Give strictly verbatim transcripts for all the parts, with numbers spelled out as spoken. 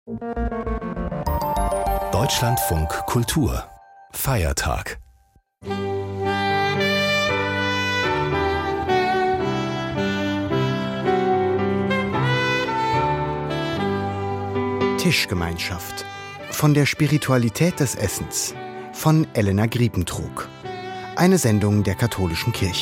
Deutschlandfunk Kultur Feiertag. Tischgemeinschaft. Von der Spiritualität des Essens. Von Elena Griepentrug. Eine Sendung der Katholischen Kirche.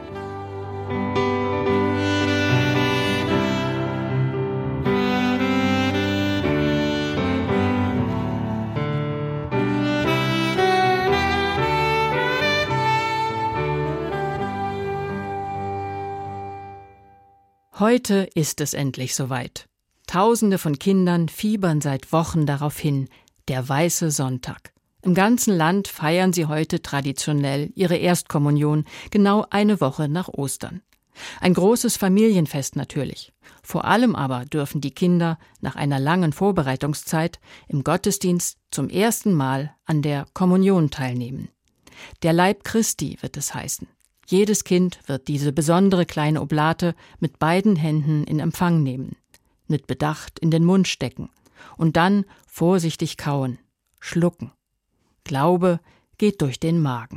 Heute ist es endlich soweit. Tausende von Kindern fiebern seit Wochen darauf hin, der Weiße Sonntag. Im ganzen Land feiern sie heute traditionell ihre Erstkommunion, genau eine Woche nach Ostern. Ein großes Familienfest natürlich. Vor allem aber dürfen die Kinder nach einer langen Vorbereitungszeit im Gottesdienst zum ersten Mal an der Kommunion teilnehmen. Der Leib Christi wird es heißen. Jedes Kind wird diese besondere kleine Oblate mit beiden Händen in Empfang nehmen, mit Bedacht in den Mund stecken und dann vorsichtig kauen, schlucken. Glaube geht durch den Magen.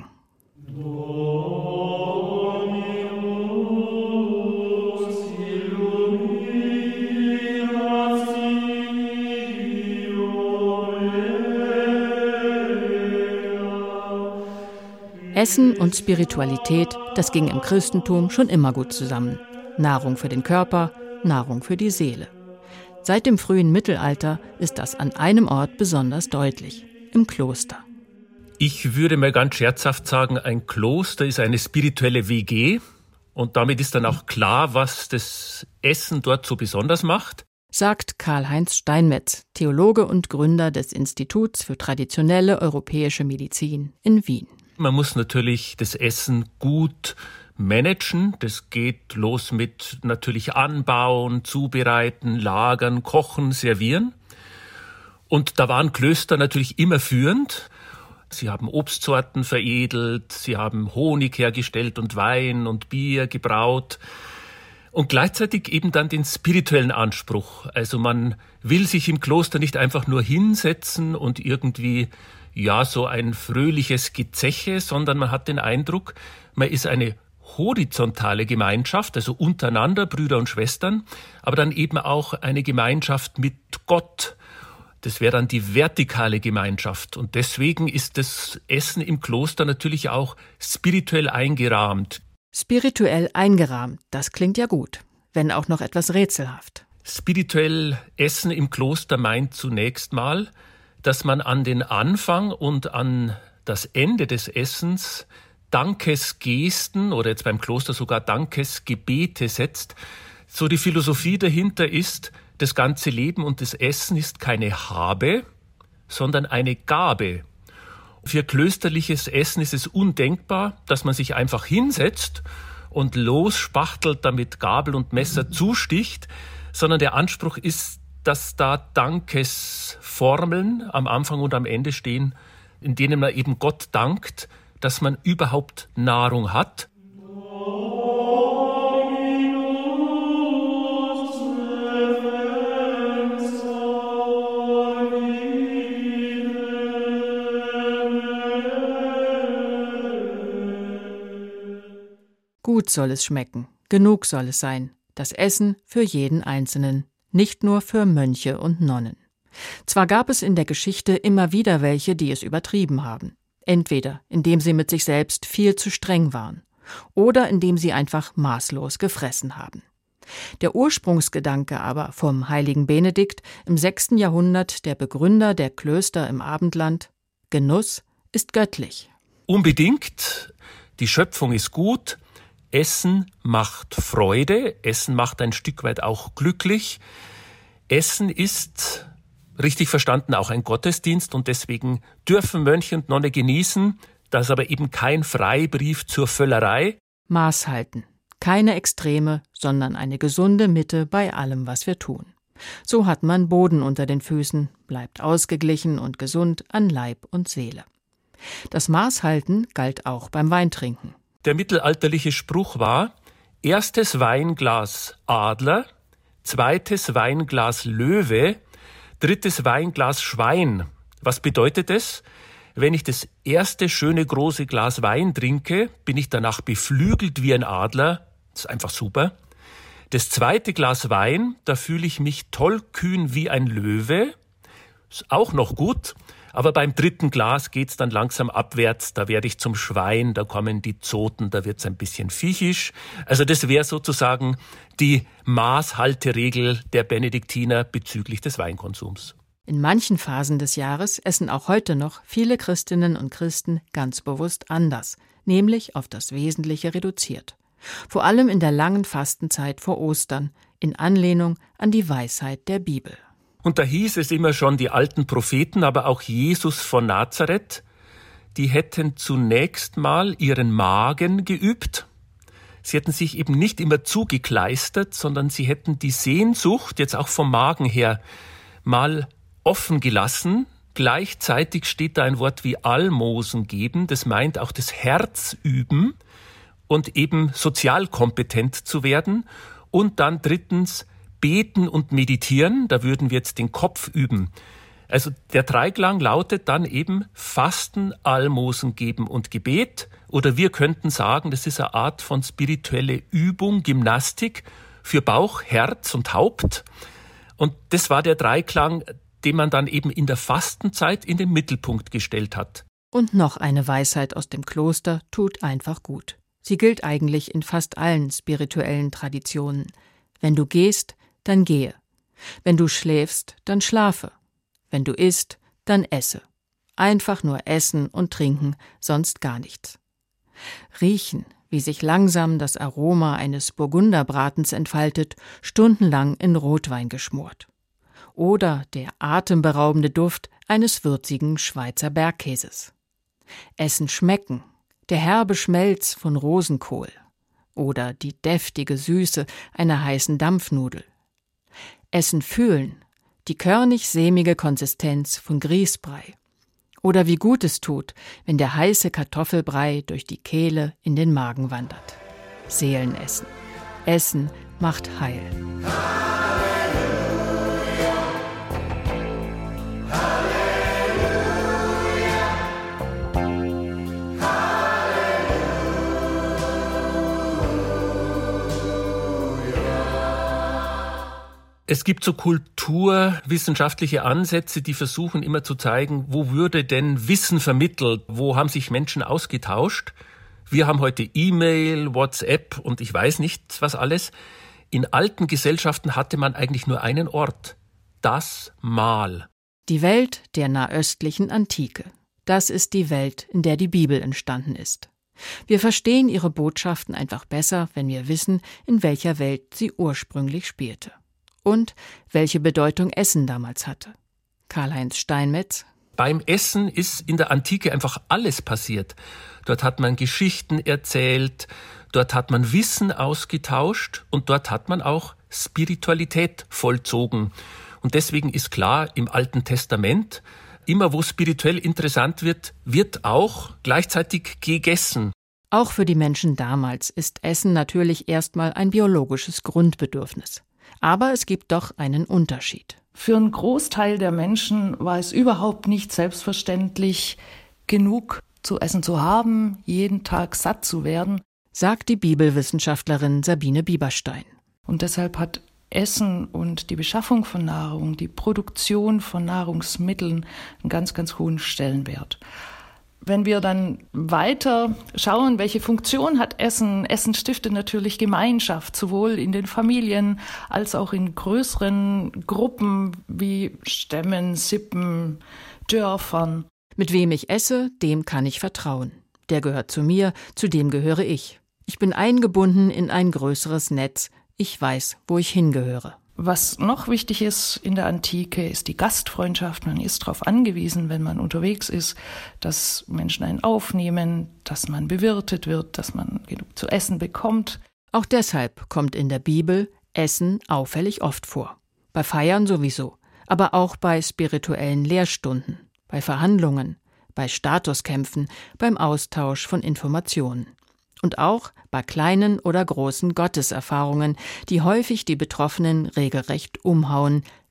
Essen und Spiritualität, das ging im Christentum schon immer gut zusammen. Nahrung für den Körper, Nahrung für die Seele. Seit dem frühen Mittelalter ist das an einem Ort besonders deutlich, im Kloster. Ich würde mal ganz scherzhaft sagen, ein Kloster ist eine spirituelle W G und damit ist dann auch klar, was das Essen dort so besonders macht. Sagt Karl-Heinz Steinmetz, Theologe und Gründer des Instituts für traditionelle europäische Medizin in Wien. Man muss natürlich das Essen gut managen. Das geht los mit natürlich anbauen, zubereiten, lagern, kochen, servieren. Und da waren Klöster natürlich immer führend. Sie haben Obstsorten veredelt, sie haben Honig hergestellt und Wein und Bier gebraut. Und gleichzeitig eben dann den spirituellen Anspruch. Also man will sich im Kloster nicht einfach nur hinsetzen und irgendwie ja, so ein fröhliches Gezeche, sondern man hat den Eindruck, man ist eine horizontale Gemeinschaft, also untereinander, Brüder und Schwestern, aber dann eben auch eine Gemeinschaft mit Gott. Das wäre dann die vertikale Gemeinschaft. Und deswegen ist das Essen im Kloster natürlich auch spirituell eingerahmt. Spirituell eingerahmt, das klingt ja gut, wenn auch noch etwas rätselhaft. Spirituell Essen im Kloster meint zunächst mal, dass man an den Anfang und an das Ende des Essens Dankesgesten oder jetzt beim Kloster sogar Dankesgebete setzt. So die Philosophie dahinter ist, das ganze Leben und das Essen ist keine Habe, sondern eine Gabe. Für klösterliches Essen ist es undenkbar, dass man sich einfach hinsetzt und losspachtelt, damit Gabel und Messer zusticht, sondern der Anspruch ist, dass da Dankesformeln am Anfang und am Ende stehen, in denen man eben Gott dankt, dass man überhaupt Nahrung hat. Gut soll es schmecken, genug soll es sein, das Essen für jeden Einzelnen. Nicht nur für Mönche und Nonnen. Zwar gab es in der Geschichte immer wieder welche, die es übertrieben haben. Entweder indem sie mit sich selbst viel zu streng waren oder indem sie einfach maßlos gefressen haben. Der Ursprungsgedanke aber vom heiligen Benedikt, im sechsten Jahrhundert der Begründer der Klöster im Abendland: Genuss ist göttlich. Unbedingt. Die Schöpfung ist gut. Essen macht Freude, Essen macht ein Stück weit auch glücklich. Essen ist, richtig verstanden, auch ein Gottesdienst und deswegen dürfen Mönche und Nonne genießen. Das ist aber eben kein Freibrief zur Völlerei. Maß halten. Keine Extreme, sondern eine gesunde Mitte bei allem, was wir tun. So hat man Boden unter den Füßen, bleibt ausgeglichen und gesund an Leib und Seele. Das Maßhalten galt auch beim Weintrinken. Der mittelalterliche Spruch war: erstes Weinglas Adler, zweites Weinglas Löwe, Drittes Weinglas Schwein. Was bedeutet das? Wenn ich das erste schöne große Glas Wein trinke, bin ich danach beflügelt wie ein Adler. Das ist einfach super. Das zweite Glas Wein, da fühle ich mich tollkühn wie ein Löwe. Ist auch noch gut. Aber beim dritten Glas geht's dann langsam abwärts. Da werde ich zum Schwein, da kommen die Zoten, da wird's ein bisschen viechisch. Also das wäre sozusagen die Maßhalteregel der Benediktiner bezüglich des Weinkonsums. In manchen Phasen des Jahres essen auch heute noch viele Christinnen und Christen ganz bewusst anders, nämlich auf das Wesentliche reduziert. Vor allem in der langen Fastenzeit vor Ostern, in Anlehnung an die Weisheit der Bibel. Und da hieß es immer schon, die alten Propheten, aber auch Jesus von Nazareth, die hätten zunächst mal ihren Magen geübt. Sie hätten sich eben nicht immer zugekleistert, sondern sie hätten die Sehnsucht, jetzt auch vom Magen her, mal offen gelassen. Gleichzeitig steht da ein Wort wie Almosen geben, das meint auch das Herz üben und eben sozial kompetent zu werden. Und dann drittens beten und meditieren, da würden wir jetzt den Kopf üben. Also der Dreiklang lautet dann eben Fasten, Almosen geben und Gebet. Oder wir könnten sagen, das ist eine Art von spirituelle Übung, Gymnastik für Bauch, Herz und Haupt. Und das war der Dreiklang, den man dann eben in der Fastenzeit in den Mittelpunkt gestellt hat. Und noch eine Weisheit aus dem Kloster tut einfach gut. Sie gilt eigentlich in fast allen spirituellen Traditionen. Wenn du gehst, dann gehe. Wenn du schläfst, dann schlafe. Wenn du isst, dann esse. Einfach nur essen und trinken, sonst gar nichts. Riechen, wie sich langsam das Aroma eines Burgunderbratens entfaltet, stundenlang in Rotwein geschmort. Oder der atemberaubende Duft eines würzigen Schweizer Bergkäses. Essen schmecken, der herbe Schmelz von Rosenkohl. Oder die deftige Süße einer heißen Dampfnudel. Essen fühlen, die körnig-sämige Konsistenz von Grießbrei. Oder wie gut es tut, wenn der heiße Kartoffelbrei durch die Kehle in den Magen wandert. Seelenessen. Essen macht heil. Es gibt so kulturwissenschaftliche Ansätze, die versuchen immer zu zeigen, wo würde denn Wissen vermittelt, wo haben sich Menschen ausgetauscht. Wir haben heute E-Mail, WhatsApp und ich weiß nicht, was alles. In alten Gesellschaften hatte man eigentlich nur einen Ort, das Mahl. Die Welt der nahöstlichen Antike. Das ist die Welt, in der die Bibel entstanden ist. Wir verstehen ihre Botschaften einfach besser, wenn wir wissen, in welcher Welt sie ursprünglich spielte. Und welche Bedeutung Essen damals hatte. Karl-Heinz Steinmetz. Beim Essen ist in der Antike einfach alles passiert. Dort hat man Geschichten erzählt, dort hat man Wissen ausgetauscht und dort hat man auch Spiritualität vollzogen. Und deswegen ist klar, im Alten Testament, immer wo spirituell interessant wird, wird auch gleichzeitig gegessen. Auch für die Menschen damals ist Essen natürlich erstmal ein biologisches Grundbedürfnis. Aber es gibt doch einen Unterschied. Für einen Großteil der Menschen war es überhaupt nicht selbstverständlich, genug zu essen zu haben, jeden Tag satt zu werden, sagt die Bibelwissenschaftlerin Sabine Bieberstein. Und deshalb hat Essen und die Beschaffung von Nahrung, die Produktion von Nahrungsmitteln einen ganz, ganz hohen Stellenwert. Wenn wir dann weiter schauen, welche Funktion hat Essen? Essen stiftet natürlich Gemeinschaft, sowohl in den Familien als auch in größeren Gruppen wie Stämmen, Sippen, Dörfern. Mit wem ich esse, dem kann ich vertrauen. Der gehört zu mir, zu dem gehöre ich. Ich bin eingebunden in ein größeres Netz. Ich weiß, wo ich hingehöre. Was noch wichtig ist in der Antike, ist die Gastfreundschaft. Man ist darauf angewiesen, wenn man unterwegs ist, dass Menschen einen aufnehmen, dass man bewirtet wird, dass man genug zu essen bekommt. Auch deshalb kommt in der Bibel Essen auffällig oft vor. Bei Feiern sowieso, aber auch bei spirituellen Lehrstunden, bei Verhandlungen, bei Statuskämpfen, beim Austausch von Informationen. Und auch bei kleinen oder großen Gotteserfahrungen, die häufig die Betroffenen regelrecht umhauen,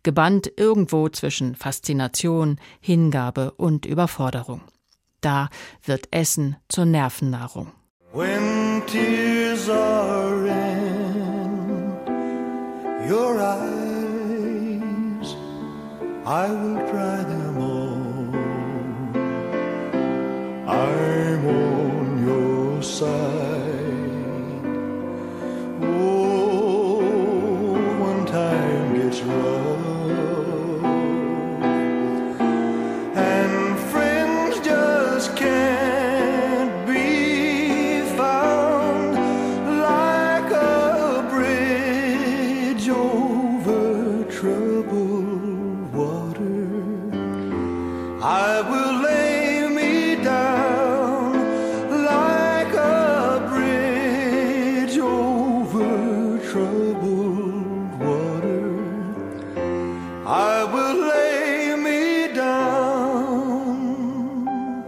gebannt irgendwo zwischen Faszination, Hingabe und Überforderung. Da wird Essen zur Nervennahrung. When tears are in your eyes, I will dry them all. I'm on your side. Oh, when time gets rough and friends just can't be found, like a bridge over troubled water, I will lay me down like a bridge over troubled water. I will lay me down.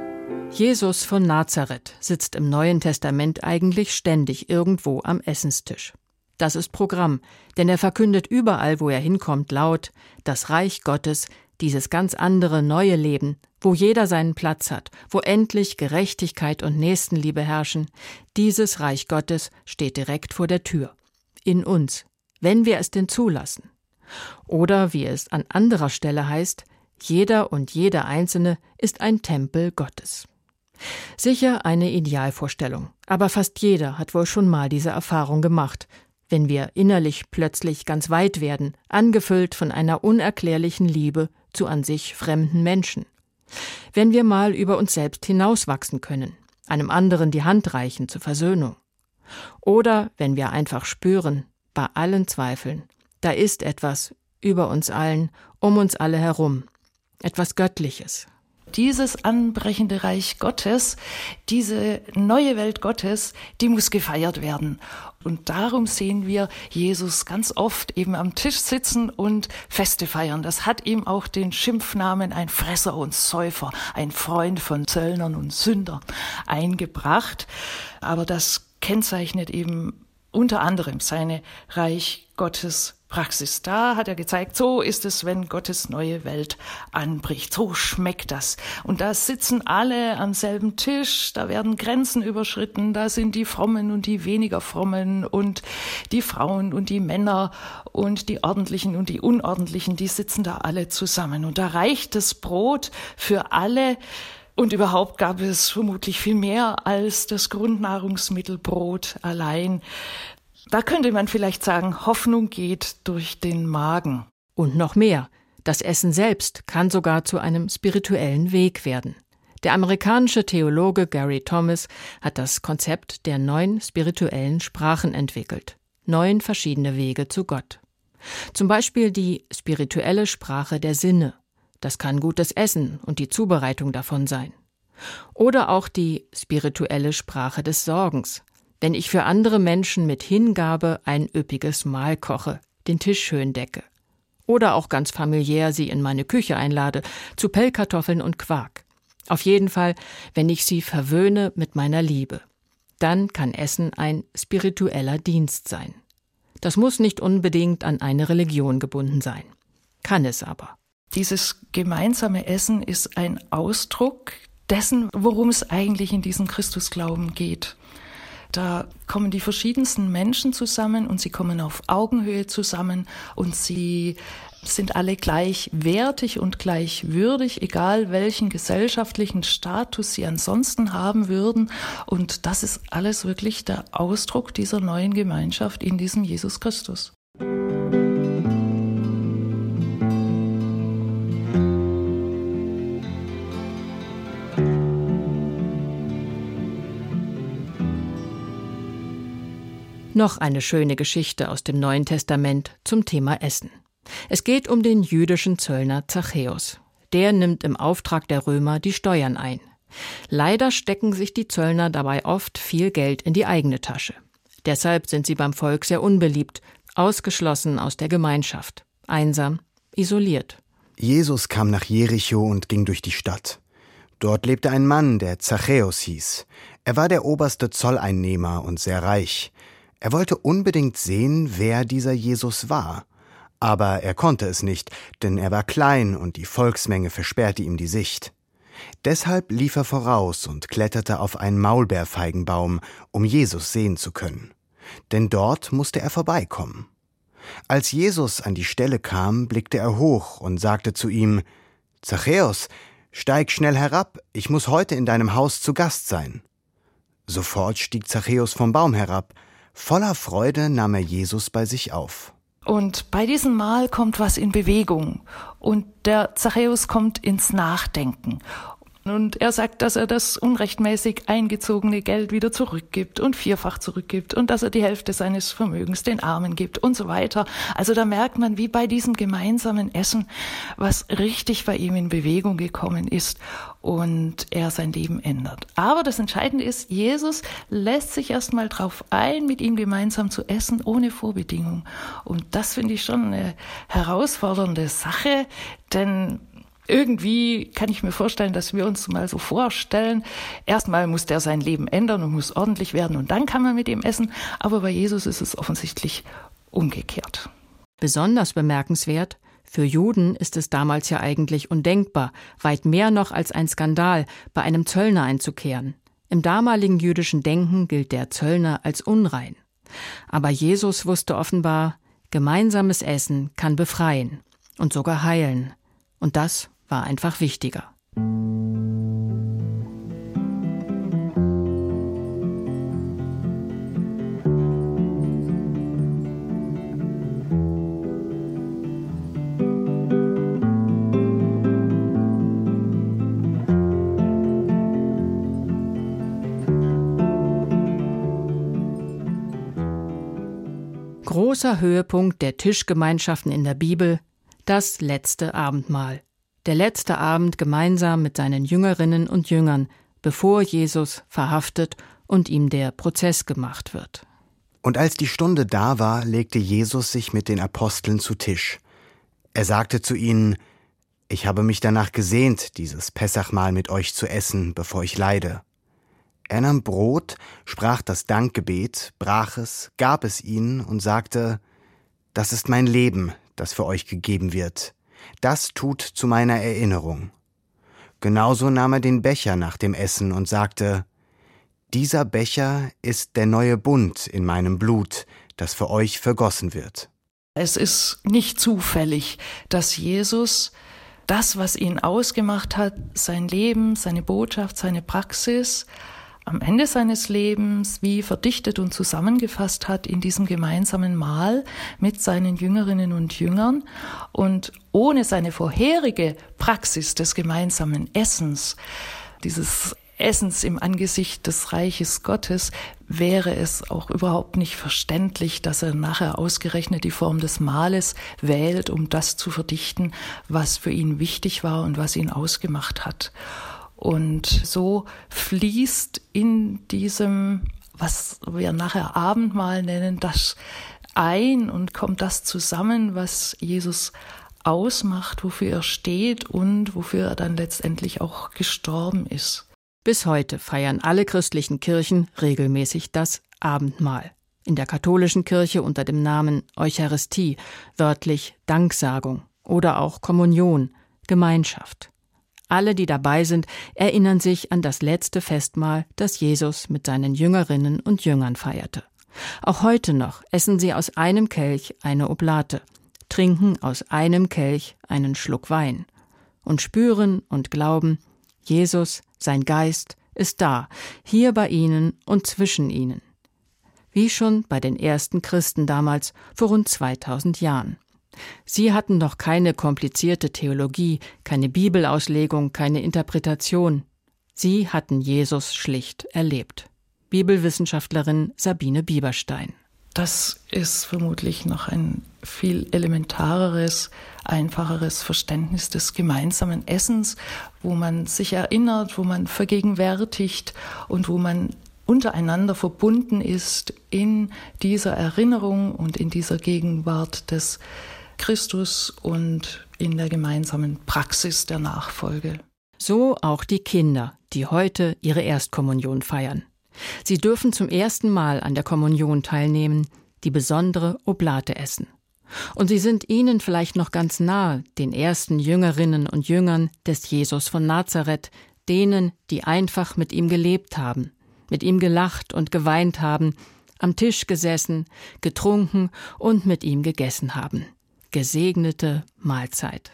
Jesus von Nazareth sitzt im Neuen Testament eigentlich ständig irgendwo am Essenstisch. Das ist Programm, denn er verkündet überall, wo er hinkommt, laut: Das Reich Gottes, dieses ganz andere neue Leben, wo jeder seinen Platz hat, wo endlich Gerechtigkeit und Nächstenliebe herrschen, dieses Reich Gottes steht direkt vor der Tür. In uns, wenn wir es denn zulassen. Oder wie es an anderer Stelle heißt: Jeder und jeder Einzelne ist ein Tempel Gottes. Sicher eine Idealvorstellung, aber fast jeder hat wohl schon mal diese Erfahrung gemacht, wenn wir innerlich plötzlich ganz weit werden, angefüllt von einer unerklärlichen Liebe zu an sich fremden Menschen. Wenn wir mal über uns selbst hinauswachsen können, einem anderen die Hand reichen zur Versöhnung. Oder wenn wir einfach spüren, bei allen Zweifeln, da ist etwas über uns allen, um uns alle herum, etwas Göttliches. Dieses anbrechende Reich Gottes, diese neue Welt Gottes, die muss gefeiert werden. Und darum sehen wir Jesus ganz oft eben am Tisch sitzen und Feste feiern. Das hat ihm auch den Schimpfnamen ein Fresser und Säufer, ein Freund von Zöllnern und Sünder eingebracht. Aber das kennzeichnet eben unter anderem seine Reich Gottes Praxis. Da hat er gezeigt, so ist es, wenn Gottes neue Welt anbricht. So schmeckt das. Und da sitzen alle am selben Tisch, da werden Grenzen überschritten, da sind die Frommen und die weniger Frommen und die Frauen und die Männer und die Ordentlichen und die Unordentlichen, die sitzen da alle zusammen. Und da reicht das Brot für alle. Und überhaupt gab es vermutlich viel mehr als das Grundnahrungsmittel Brot allein. Da könnte man vielleicht sagen, Hoffnung geht durch den Magen. Und noch mehr. Das Essen selbst kann sogar zu einem spirituellen Weg werden. Der amerikanische Theologe Gary Thomas hat das Konzept der neun spirituellen Sprachen entwickelt. Neun verschiedene Wege zu Gott. Zum Beispiel die spirituelle Sprache der Sinne. Das kann gutes Essen und die Zubereitung davon sein. Oder auch die spirituelle Sprache des Sorgens. Wenn ich für andere Menschen mit Hingabe ein üppiges Mahl koche, den Tisch schön decke. Oder auch ganz familiär sie in meine Küche einlade, zu Pellkartoffeln und Quark. Auf jeden Fall, wenn ich sie verwöhne mit meiner Liebe. Dann kann Essen ein spiritueller Dienst sein. Das muss nicht unbedingt an eine Religion gebunden sein. Kann es aber. Dieses gemeinsame Essen ist ein Ausdruck dessen, worum es eigentlich in diesem Christusglauben geht. Da kommen die verschiedensten Menschen zusammen und sie kommen auf Augenhöhe zusammen und sie sind alle gleichwertig und gleichwürdig, egal welchen gesellschaftlichen Status sie ansonsten haben würden. Und das ist alles wirklich der Ausdruck dieser neuen Gemeinschaft in diesem Jesus Christus. Noch eine schöne Geschichte aus dem Neuen Testament zum Thema Essen. Es geht um den jüdischen Zöllner Zachäus. Der nimmt im Auftrag der Römer die Steuern ein. Leider stecken sich die Zöllner dabei oft viel Geld in die eigene Tasche. Deshalb sind sie beim Volk sehr unbeliebt, ausgeschlossen aus der Gemeinschaft, einsam, isoliert. Jesus kam nach Jericho und ging durch die Stadt. Dort lebte ein Mann, der Zachäus hieß. Er war der oberste Zolleinnehmer und sehr reich. Er wollte unbedingt sehen, wer dieser Jesus war. Aber er konnte es nicht, denn er war klein und die Volksmenge versperrte ihm die Sicht. Deshalb lief er voraus und kletterte auf einen Maulbeerfeigenbaum, um Jesus sehen zu können. Denn dort musste er vorbeikommen. Als Jesus an die Stelle kam, blickte er hoch und sagte zu ihm: »Zachäus, steig schnell herab, ich muss heute in deinem Haus zu Gast sein.« Sofort stieg Zachäus vom Baum herab. Voller Freude nahm er Jesus bei sich auf. Und bei diesem Mal kommt was in Bewegung und der Zachäus kommt ins Nachdenken. Und er sagt, dass er das unrechtmäßig eingezogene Geld wieder zurückgibt und vierfach zurückgibt und dass er die Hälfte seines Vermögens den Armen gibt und so weiter. Also da merkt man, wie bei diesem gemeinsamen Essen, was richtig bei ihm in Bewegung gekommen ist und er sein Leben ändert. Aber das Entscheidende ist, Jesus lässt sich erstmal drauf ein, mit ihm gemeinsam zu essen, ohne Vorbedingung. Und das finde ich schon eine herausfordernde Sache, denn irgendwie kann ich mir vorstellen, dass wir uns mal so vorstellen, erstmal muss der sein Leben ändern und muss ordentlich werden und dann kann man mit ihm essen. Aber bei Jesus ist es offensichtlich umgekehrt. Besonders bemerkenswert: Für Juden ist es damals ja eigentlich undenkbar, weit mehr noch als ein Skandal, bei einem Zöllner einzukehren. Im damaligen jüdischen Denken gilt der Zöllner als unrein. Aber Jesus wusste offenbar, gemeinsames Essen kann befreien und sogar heilen. Und das war einfach wichtiger. Großer Höhepunkt der Tischgemeinschaften in der Bibel: das letzte Abendmahl. Der letzte Abend gemeinsam mit seinen Jüngerinnen und Jüngern, bevor Jesus verhaftet und ihm der Prozess gemacht wird. Und als die Stunde da war, legte Jesus sich mit den Aposteln zu Tisch. Er sagte zu ihnen: »Ich habe mich danach gesehnt, dieses Pessachmahl mit euch zu essen, bevor ich leide.« Er nahm Brot, sprach das Dankgebet, brach es, gab es ihnen und sagte: »Das ist mein Leben, das für euch gegeben wird. Das tut zu meiner Erinnerung.« Genauso nahm er den Becher nach dem Essen und sagte: »Dieser Becher ist der neue Bund in meinem Blut, das für euch vergossen wird.« Es ist nicht zufällig, dass Jesus das, was ihn ausgemacht hat, sein Leben, seine Botschaft, seine Praxis, am Ende seines Lebens wie verdichtet und zusammengefasst hat in diesem gemeinsamen Mahl mit seinen Jüngerinnen und Jüngern. Und ohne seine vorherige Praxis des gemeinsamen Essens, dieses Essens im Angesicht des Reiches Gottes, wäre es auch überhaupt nicht verständlich, dass er nachher ausgerechnet die Form des Mahles wählt, um das zu verdichten, was für ihn wichtig war und was ihn ausgemacht hat. Und so fließt in diesem, was wir nachher Abendmahl nennen, das ein und kommt das zusammen, was Jesus ausmacht, wofür er steht und wofür er dann letztendlich auch gestorben ist. Bis heute feiern alle christlichen Kirchen regelmäßig das Abendmahl. In der katholischen Kirche unter dem Namen Eucharistie, wörtlich Danksagung oder auch Kommunion, Gemeinschaft. Alle, die dabei sind, erinnern sich an das letzte Festmahl, das Jesus mit seinen Jüngerinnen und Jüngern feierte. Auch heute noch essen sie aus einem Kelch eine Oblate, trinken aus einem Kelch einen Schluck Wein und spüren und glauben, Jesus, sein Geist, ist da, hier bei ihnen und zwischen ihnen. Wie schon bei den ersten Christen damals vor rund zweitausend Jahren. Sie hatten noch keine komplizierte Theologie, keine Bibelauslegung, keine Interpretation. Sie hatten Jesus schlicht erlebt. Bibelwissenschaftlerin Sabine Bieberstein. Das ist vermutlich noch ein viel elementareres, einfacheres Verständnis des gemeinsamen Essens, wo man sich erinnert, wo man vergegenwärtigt und wo man untereinander verbunden ist in dieser Erinnerung und in dieser Gegenwart des Christus und in der gemeinsamen Praxis der Nachfolge. So auch die Kinder, die heute ihre Erstkommunion feiern. Sie dürfen zum ersten Mal an der Kommunion teilnehmen, die besondere Oblate essen. Und sie sind ihnen vielleicht noch ganz nahe, den ersten Jüngerinnen und Jüngern des Jesus von Nazareth, denen, die einfach mit ihm gelebt haben, mit ihm gelacht und geweint haben, am Tisch gesessen, getrunken und mit ihm gegessen haben. Gesegnete Mahlzeit.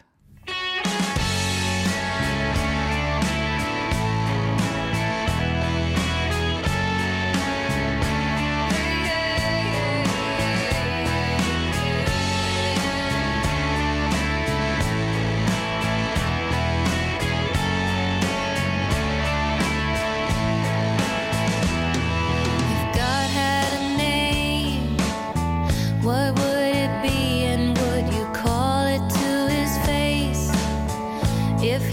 What would it be and would you call it to his face if